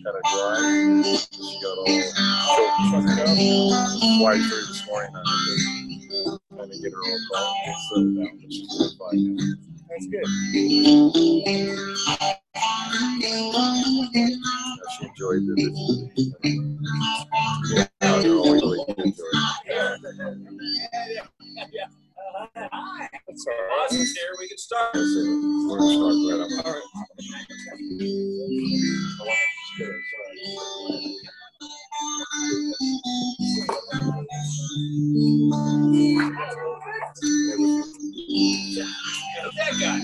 kind of dry. She got all choked up. Why through this morning, I had to kind of get her all calm and settle down, but she's doing fine now. That's good. She enjoyed the visit. Yeah, no, really enjoyed it. That's all right. Awesome, here we can start. We're going to start right up. All right. That guy.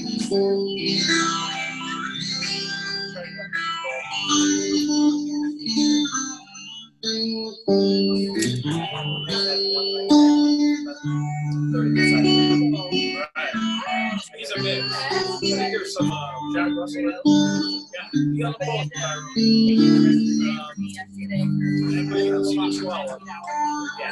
He's a mix. I think there's some Jack Russell. Yeah, you got the ball. Anybody can see the 12. Yeah.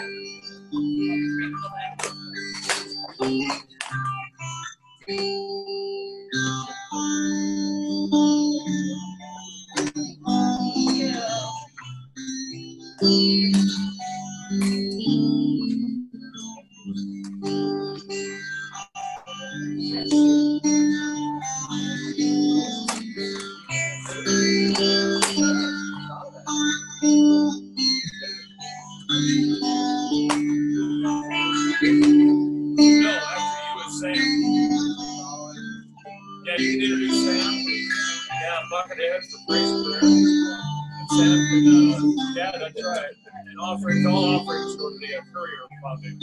Yeah, you can introduce Sam. Yeah, Bucketheads for praise and prayer. And Sam can, yeah, that's right. And offerings, all offerings go to the Courier Foundation.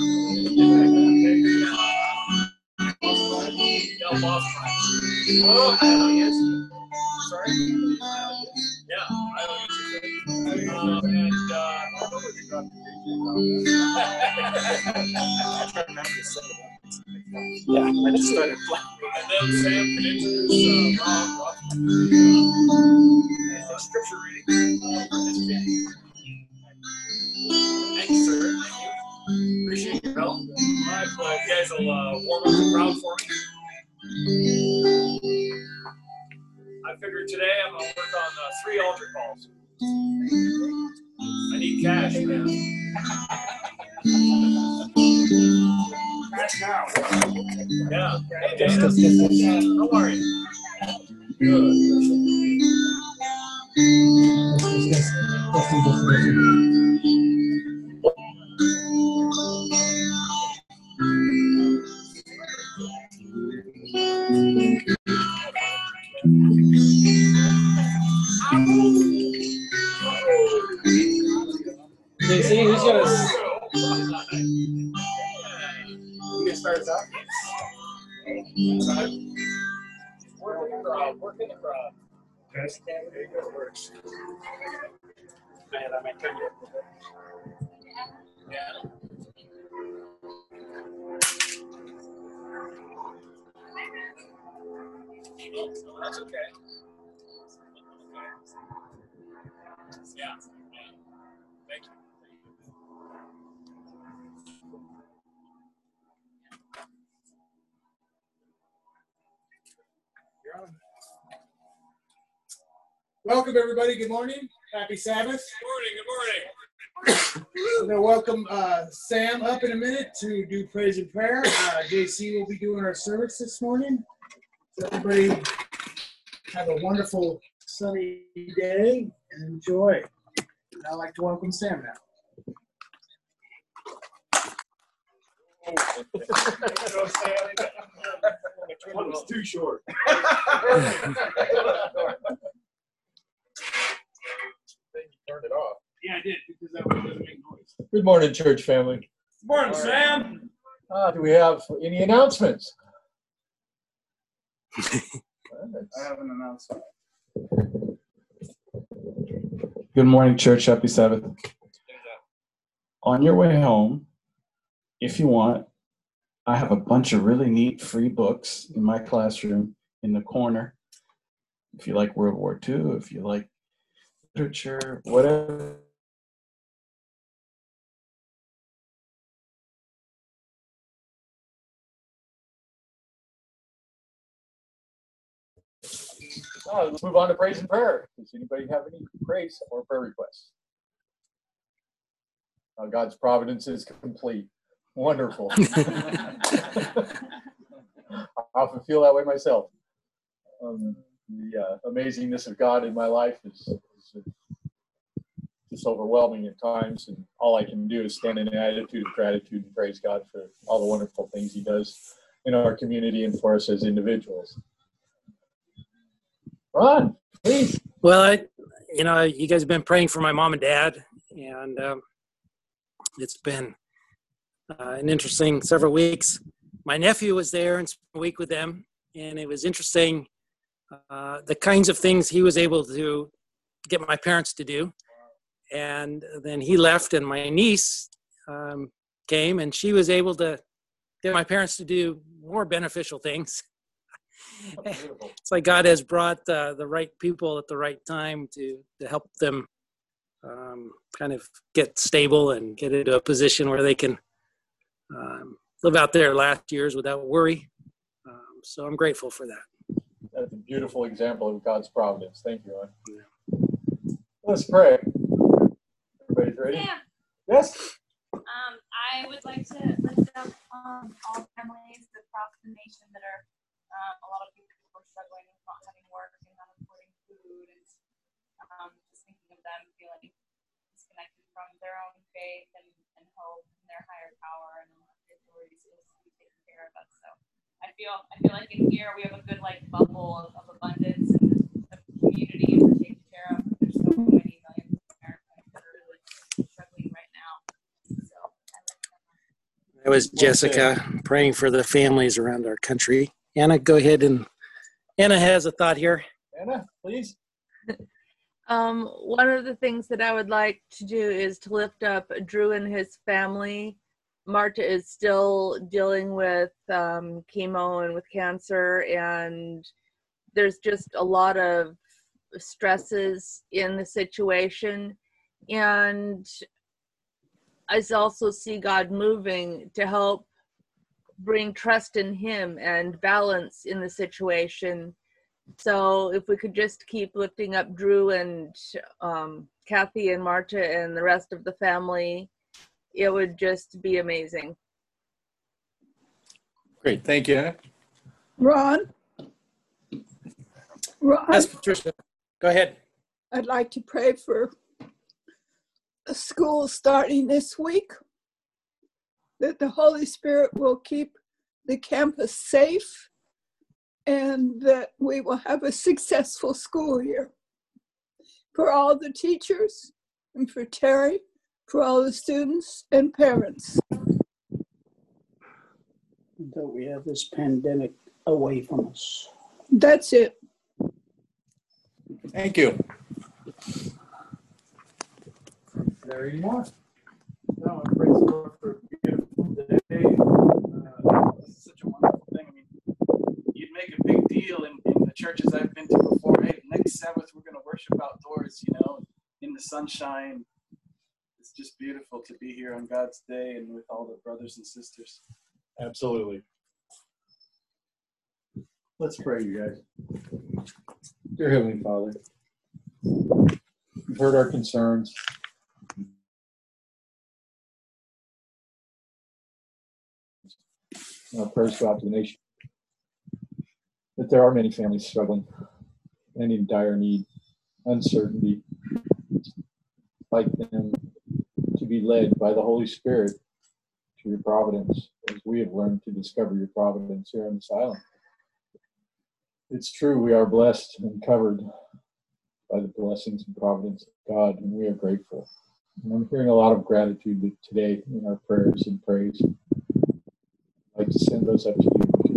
Yeah, Boss Price. Oh, I know, yes. Sorry? Yeah, I know, yes. And, yeah, I just started flying. And then Sam can introduce Rob scripture reading. Thank you, sir. Thank you. Appreciate your help. All right, well, you guys will warm up the crowd for me. I figured today I'm going to work on 3 altar calls. I need cash, man. Cash now. Yeah. Hey, Dana. How are you? Good. JC, who's gonna? You can start us out. Work in the crowd. There you go, works. Man, I might turn you up a bit. Yeah. Oh, that's okay. Yeah. Thank you. You're on. Welcome, everybody. Good morning. Happy Sabbath. Good morning. Good morning. I'm going to welcome Sam up in a minute to do praise and prayer. JC will be doing our service this morning. So everybody have a wonderful sunny day and enjoy. And I'd like to welcome Sam now. One was too short. Turned it off. Yeah, I did, because that one doesn't make noise. Good morning, church family. Good morning, Sam. Do we have any announcements? I have an announcement. Good morning, church. Happy Sabbath. On your way home, if you want, I have a bunch of really neat free books in my classroom in the corner. If you like World War II, if you like literature, whatever. Let's move on to praise and prayer. Does anybody have any praise or prayer requests? God's providence is complete. Wonderful. I often feel that way myself. The amazingness of God in my life is just overwhelming at times, and all I can do is stand in an attitude of gratitude and praise God for all the wonderful things He does in our community and for us as individuals. Ron, please. Well, you guys have been praying for my mom and dad, and it's been an interesting several weeks. My nephew was there and spent a week with them, and it was interesting the kinds of things he was able to get my parents to do. And then he left, and my niece came, and she was able to get my parents to do more beneficial things. It's like God has brought the right people at the right time to help them kind of get stable and get into a position where they can live out their last years without worry. So I'm grateful for that. That's a beautiful example of God's providence. Thank you, Ron. Yeah. Let's pray. Everybody's ready? Yeah. Yes? I would like to lift up all families across the nation that are, a lot of people are struggling with not having work and not affording food, and just thinking of them feeling disconnected from their own faith and hope and their higher power, and the authorities supposed to be taking care of us. So I feel like in here we have a good bubble of abundance and of community we're taken care of. There's so many millions of Americans that are really struggling right now. So That was Jessica praying for the families around our country. Anna, go ahead, and Anna has a thought here. Anna, please. One of the things that I would like to do is to lift up Drew and his family. Marta is still dealing with chemo and with cancer, and there's just a lot of stresses in the situation. And I also see God moving to help bring trust in Him and balance in the situation. So if we could just keep lifting up Drew and Kathy and Marta and the rest of the family, it would just be amazing. Great. Thank you, Anna. Ron, Yes, Patricia, go ahead. I'd like to pray for the school starting this week, that the Holy Spirit will keep the campus safe and that we will have a successful school year. For all the teachers and for Terry, for all the students and parents. Until we have this pandemic away from us. That's it. Thank you. There you are. No, praise the Lord for a beautiful day. This is such a wonderful thing. I mean, you'd make a big deal in the churches I've been to before. Hey, next Sabbath we're going to worship outdoors, in the sunshine. It's just beautiful to be here on God's day and with all the brothers and sisters. Absolutely. Let's pray, you guys. Dear Heavenly Father, you've heard our concerns. Our prayers go out to the nation. That there are many families struggling and in dire need, uncertainty. Like them to be led by the Holy Spirit to your providence, as we have learned to discover your providence here on this island. It's true, we are blessed and covered by the blessings and providence of God, and we are grateful. And I'm hearing a lot of gratitude today in our prayers and praise. I'd like to send those up to you.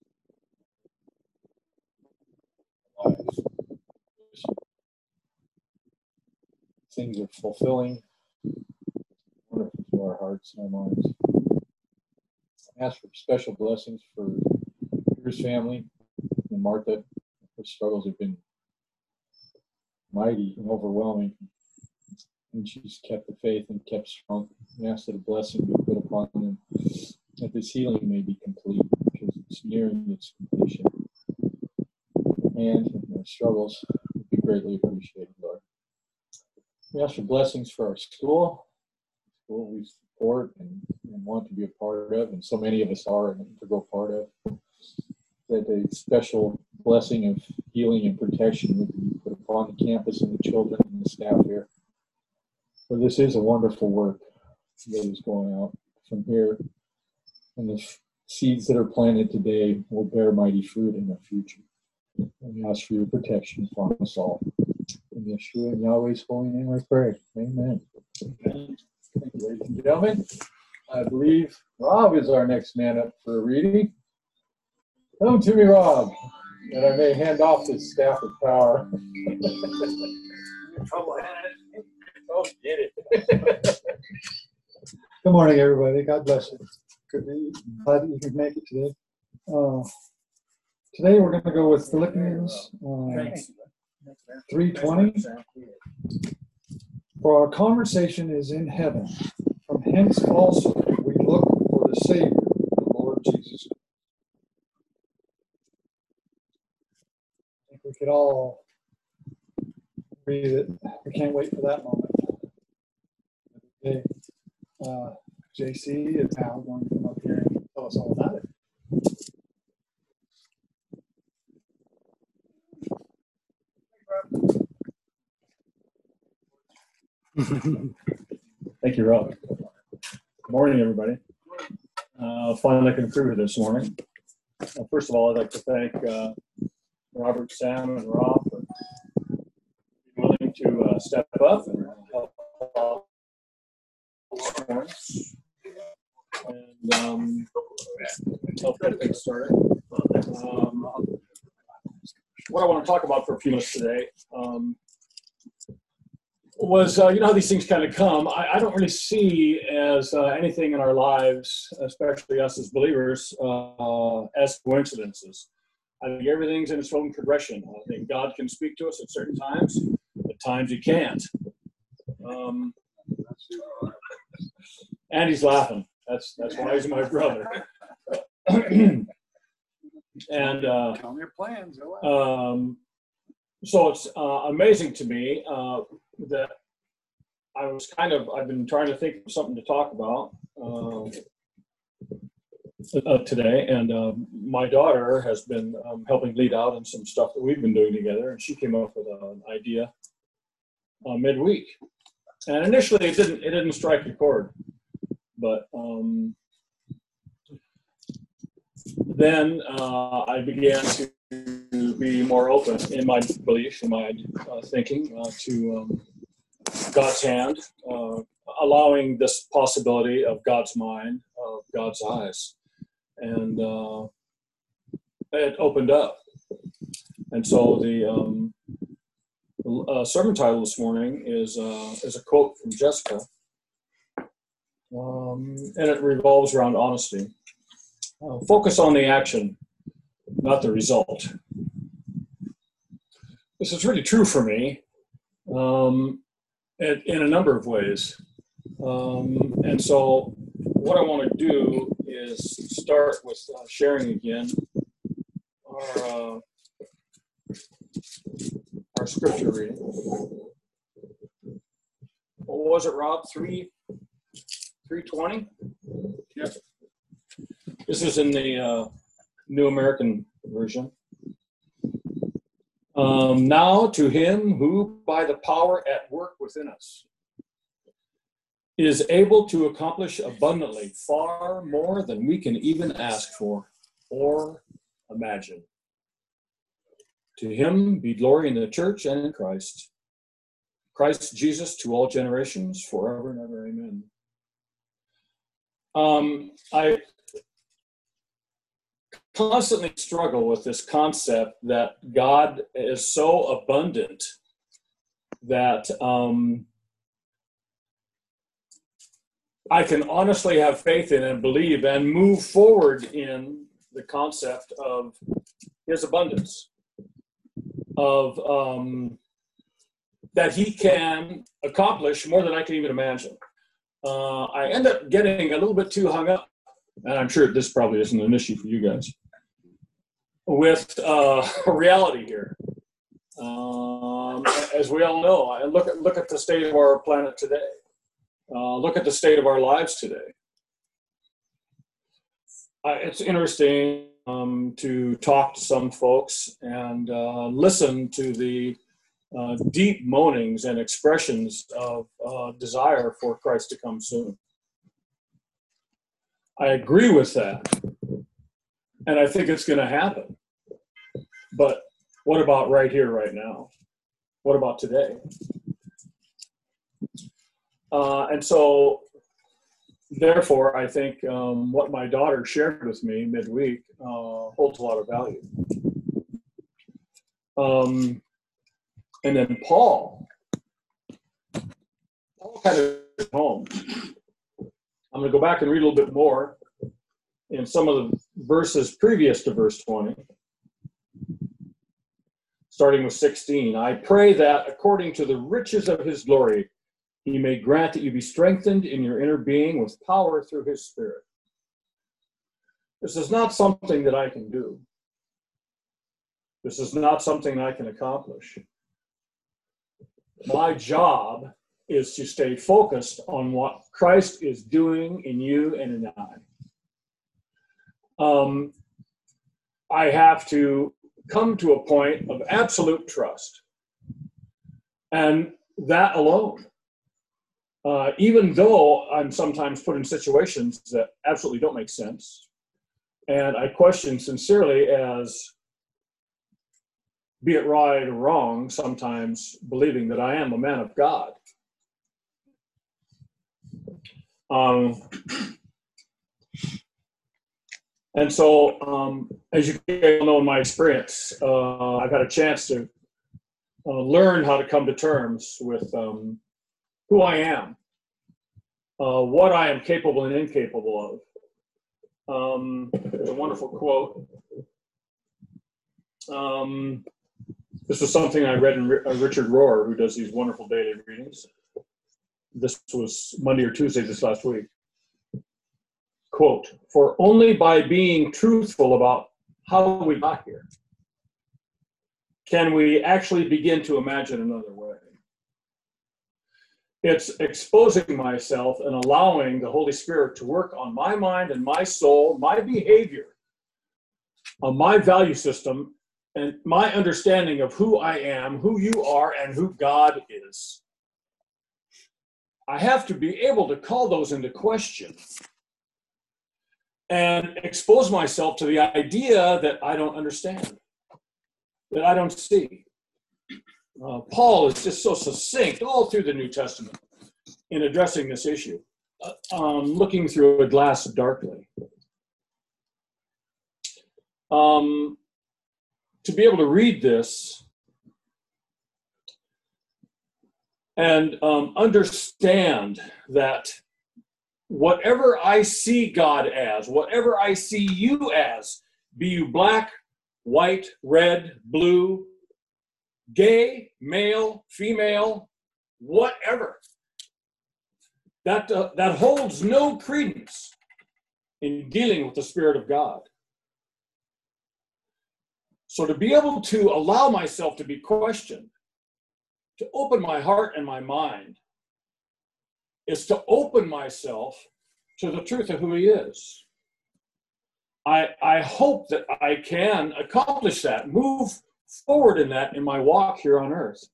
Things are fulfilling, wonderful to our hearts and our minds. I ask for special blessings for Drew's family and Martha. Her struggles have been mighty and overwhelming, and she's kept the faith and kept strong. I ask that a blessing be put upon them, that this healing may be complete, because it's nearing its completion. And their struggles would be greatly appreciated, Lord. We ask for blessings for our school we support and want to be a part of, and so many of us are an integral part of. That a special blessing of healing and protection would be put upon the campus and the children and the staff here. For this is a wonderful work that is going out from here, and the seeds that are planted today will bear mighty fruit in the future. And we ask for your protection upon us all. In Yeshua and Yahweh's holy name I pray. Amen. Amen. Thank you, ladies and gentlemen. I believe Rob is our next man up for a reading. Come to me, Rob, and I may hand off this staff of power. Trouble handing it. Oh, get it. Good morning, everybody. God bless you. Glad that you could make it today. Today we're going to go with Philippians 3:20. For our conversation is in heaven. From hence also we look for the Savior, the Lord Jesus. I think we could all agree that we can't wait for that moment. Okay. JC is now going to come up here and tell us all about it. Thank you, Rob. Good morning, everybody. Finally concluded this morning. First of all, I'd like to thank Robert, Sam, and Rob for being willing to step up and help out and help get things started. What I want to talk about for a few minutes today was, you know how these things kind of come. I don't really see as anything in our lives, especially us as believers, as coincidences. I think everything's in its own progression. I think God can speak to us at certain times. At times he can't. And he's laughing. That's why he's my brother. And Tell me your plans. so it's amazing to me that I've been trying to think of something to talk about today, and my daughter has been helping lead out in some stuff that we've been doing together, and she came up with an idea midweek. And initially it didn't strike a chord, but then I began to be more open in my belief, in my thinking, to God's hand, allowing this possibility of God's mind, of God's eyes. And it opened up. And so the sermon title this morning is a quote from Jessica, and it revolves around honesty. Focus on the action, not the result. This is really true for me in a number of ways. And so what I want to do is start with sharing again our scripture reading. What was it, Rob? 3:20? Yep. This is in the New American Version. Now to him who, by the power at work within us, is able to accomplish abundantly far more than we can even ask for or imagine. To him be glory in the church and in Christ Jesus to all generations, forever and ever. Amen. I constantly struggle with this concept that God is so abundant that I can honestly have faith in and believe and move forward in the concept of his abundance, of that he can accomplish more than I can even imagine. I end up getting a little bit too hung up, and I'm sure this probably isn't an issue for you guys, with reality here. As we all know, look at the state of our planet today. Look at the state of our lives today. It's interesting to talk to some folks and listen to the deep moanings and expressions of desire for Christ to come soon. I agree with that, and I think it's going to happen. But what about right here, right now? What about today? And so, therefore, I think what my daughter shared with me midweek holds a lot of value. And then Paul kind of home. I'm going to go back and read a little bit more in some of the verses previous to verse 20, starting with 16. I pray that according to the riches of his glory, he may grant that you be strengthened in your inner being with power through his Spirit. This is not something that I can do. This is not something I can accomplish. My job is to stay focused on what Christ is doing in you and in I. I have to come to a point of absolute trust. And that alone, even though I'm sometimes put in situations that absolutely don't make sense, and I question sincerely as, be it right or wrong, sometimes believing that I am a man of God. And so, as you know in my experience, I've had a chance to learn how to come to terms with who I am, what I am capable and incapable of. There's a wonderful quote. This was something I read in Richard Rohr, who does these wonderful daily readings. This was Monday or Tuesday this last week. Quote, for only by being truthful about how we got here can we actually begin to imagine another way. It's exposing myself and allowing the Holy Spirit to work on my mind and my soul, my behavior, on my value system, and my understanding of who I am, who you are, and who God is. I have to be able to call those into question and expose myself to the idea that I don't understand, that I don't see. Paul is just so succinct all through the New Testament in addressing this issue, looking through a glass darkly. To be able to read this and understand that whatever I see God as, whatever I see you as, be you black, white, red, blue, gay, male, female, whatever, that holds no credence in dealing with the Spirit of God. So to be able to allow myself to be questioned, to open my heart and my mind, is to open myself to the truth of who he is. I hope that I can accomplish that, move forward in that in my walk here on earth.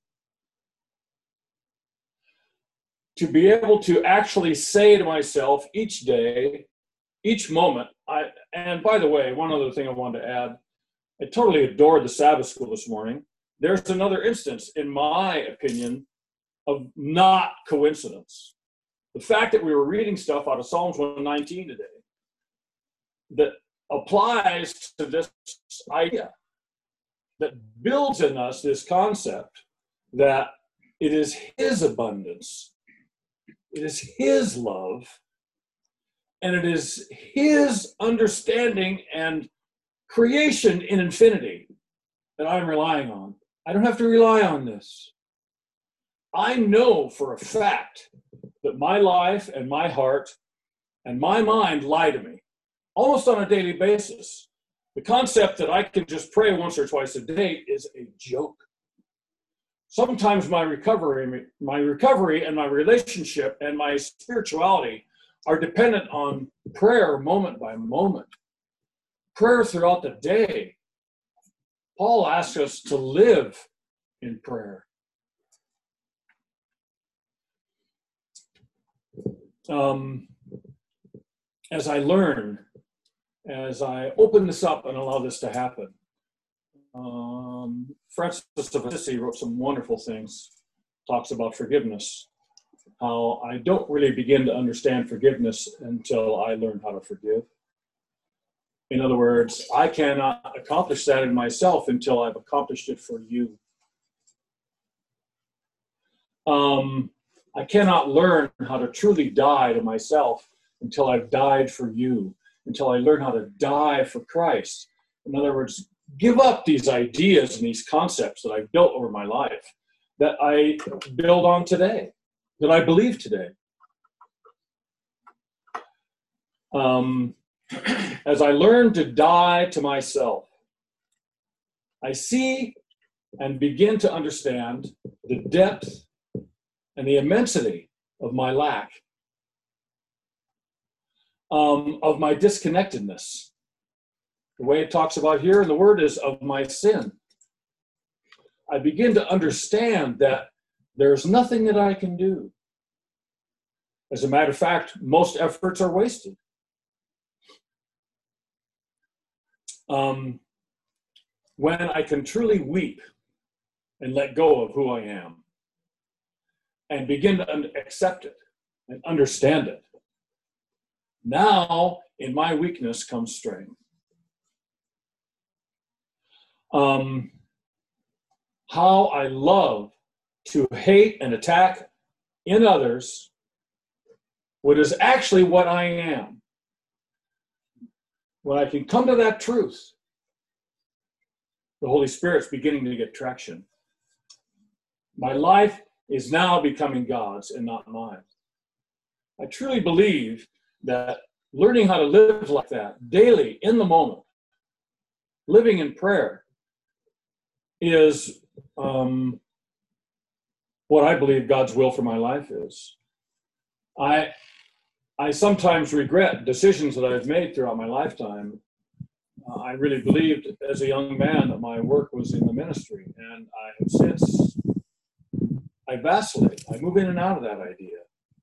To be able to actually say to myself each day, each moment, and by the way, one other thing I wanted to add, I totally adored the Sabbath school this morning. There's another instance, in my opinion, of not coincidence. The fact that we were reading stuff out of Psalms 119 today that applies to this idea, that builds in us this concept that it is his abundance, it is his love, and it is his understanding and creation in infinity that I'm relying on. I don't have to rely on this. I know for a fact that my life and my heart and my mind lie to me almost on a daily basis. The concept that I can just pray once or twice a day is a joke. Sometimes my recovery and my relationship and my spirituality are dependent on prayer moment by moment. Prayer throughout the day. Paul asks us to live in prayer. As I learn, as I open this up and allow this to happen, Francis of Assisi wrote some wonderful things, talks about forgiveness, how I don't really begin to understand forgiveness until I learn how to forgive. In other words, I cannot accomplish that in myself until I've accomplished it for you. I cannot learn how to truly die to myself until I've died for you, until I learn how to die for Christ. In other words, give up these ideas and these concepts that I've built over my life, that I build on today, that I believe today. As I learn to die to myself, I see and begin to understand the depth and the immensity of my lack, of my disconnectedness. The way it talks about here in the word is of my sin. I begin to understand that there's nothing that I can do. As a matter of fact, most efforts are wasted. When I can truly weep and let go of who I am and begin to accept it and understand it, now in my weakness comes strength. How I love to hate and attack in others what is actually what I am. When I can come to that truth, the Holy Spirit's beginning to get traction. My life is now becoming God's and not mine. I truly believe that learning how to live like that daily in the moment, living in prayer, is what I believe God's will for my life is. I sometimes regret decisions that I've made throughout my lifetime. I really believed as a young man that my work was in the ministry, and I have since, I vacillate. I move in and out of that idea.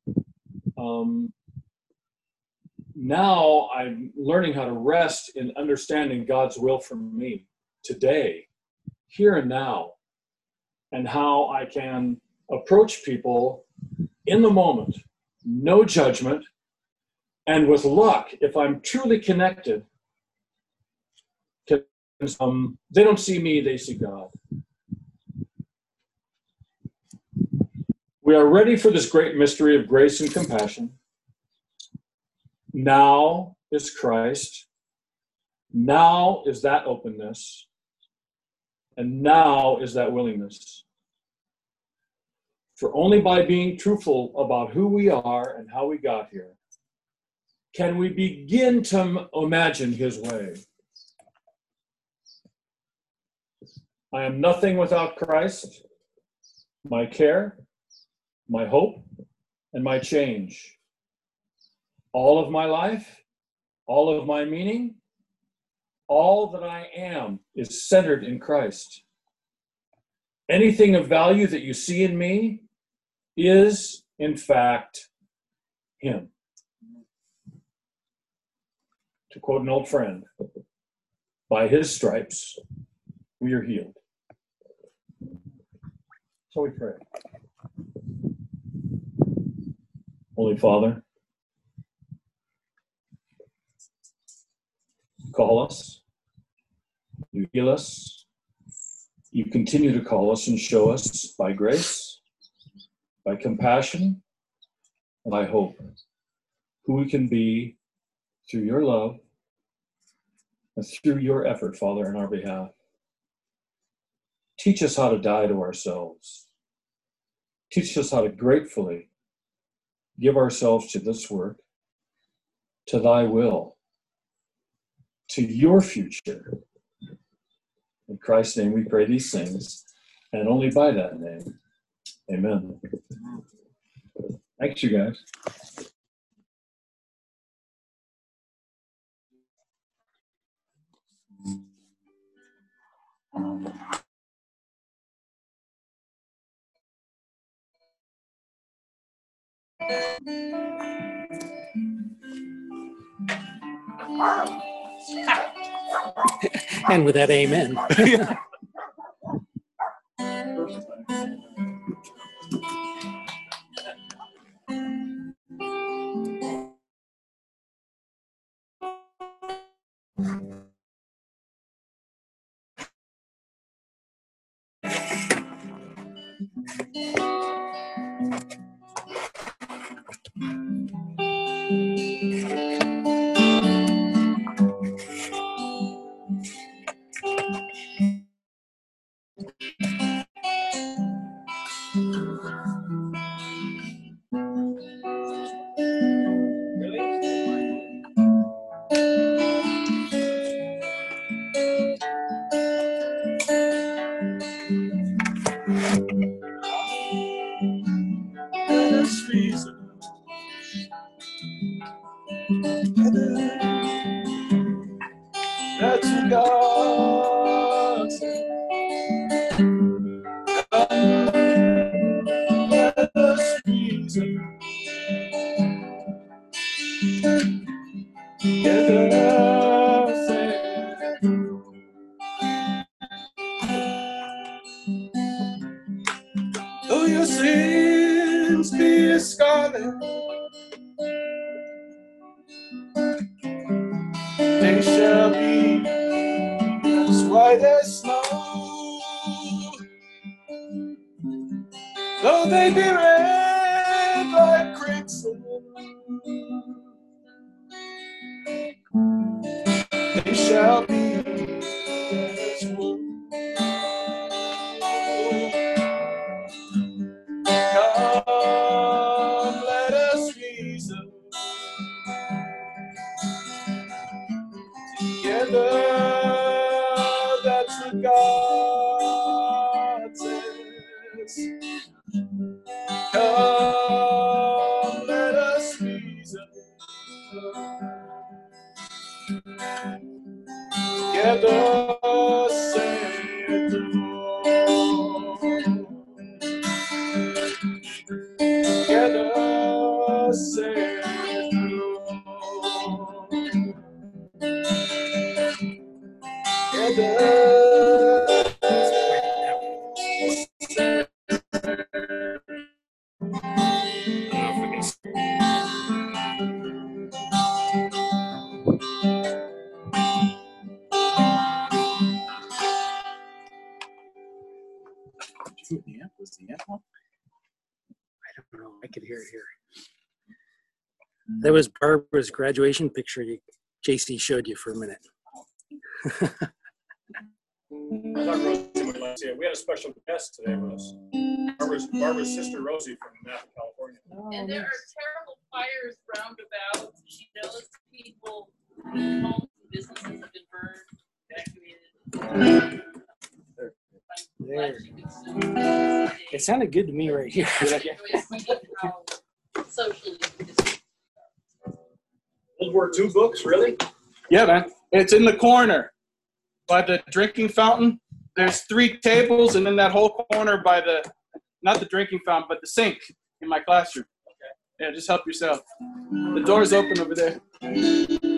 Now I'm learning how to rest in understanding God's will for me today, here and now, and how I can approach people in the moment, no judgment, and with luck, if I'm truly connected, they don't see me, they see God. We are ready for this great mystery of grace and compassion. Now is Christ. Now is that openness. And now is that willingness. For only by being truthful about who we are and how we got here can we begin to imagine his way. I am nothing without Christ, my care, my hope, and my change. All of my life, all of my meaning, all that I am is centered in Christ. Anything of value that you see in me is, in fact, him. To quote an old friend, by his stripes, we are healed. So we pray. Holy Father, call us, you heal us, you continue to call us and show us by grace, by compassion, and by hope, who we can be through your love and through your effort, Father, in our behalf. Teach us how to die to ourselves. Teach us how to gratefully give ourselves to this work, to thy will, to your future. In Christ's name we pray these things. and only by that name. Amen. Thanks, you guys. And with that, amen. That's what God said. Let us reason together. Though your sins be as scarlet, they shall be as white as snow. Though they be red like crimson, they shall be as wool. Come, let us reason together. That's what God says. Come, let us reason together, saith the Lord. Together, saith the Lord. Together. Was the amp on? I don't know. I could hear it here. That was Barbara's graduation picture JC showed you for a minute. I thought Rosie would like to see it. We had a special guest today with us. Barbara's sister Rosie from Napa, California. And there are terrible fires round about. She knows people, homes and businesses have been burned, evacuated. There. It sounded good to me right here. World War II books, really? Yeah, man. It's in the corner by the drinking fountain. There's 3 tables, and then that whole corner by the, not the drinking fountain, but the sink in my classroom. Okay. Yeah, just help yourself. The door's open over there.